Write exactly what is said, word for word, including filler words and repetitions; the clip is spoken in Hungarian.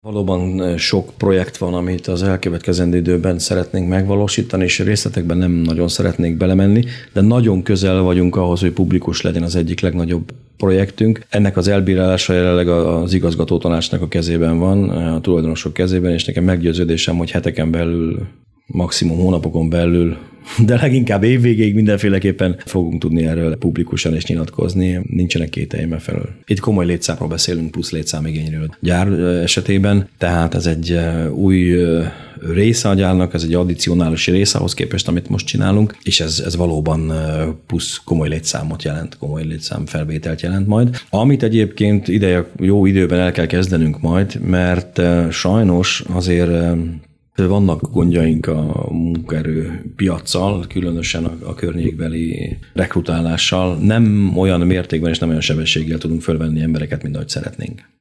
Valóban sok projekt van, amit az elkövetkezendő időben szeretnénk megvalósítani, és részletekben nem nagyon szeretnék belemenni, de nagyon közel vagyunk ahhoz, hogy publikus legyen az egyik legnagyobb projektünk. Ennek az elbírálása jelenleg az igazgatótanácsnak a kezében van, a tulajdonosok kezében, és nekem meggyőződésem, hogy heteken belül, maximum hónapokon belül, de leginkább évvégéig mindenféleképpen fogunk tudni erről publikusan is nyilatkozni. Nincsenek kételjeim e felől. Itt komoly létszámról beszélünk, plusz létszámigényről gyár esetében, tehát ez egy új része a gyárnak, ez egy addicionális része ahhoz képest, amit most csinálunk, és ez, ez valóban plusz komoly létszámot jelent, komoly létszám felvételt jelent majd. Amit egyébként ideje, jó időben el kell kezdenünk majd, mert sajnos azért vannak gondjaink a munkaerő piaccal, különösen a, a környékbeli rekrutálással. Nem olyan mértékben és nem olyan sebességgel tudunk fölvenni embereket, mint ahogy szeretnénk.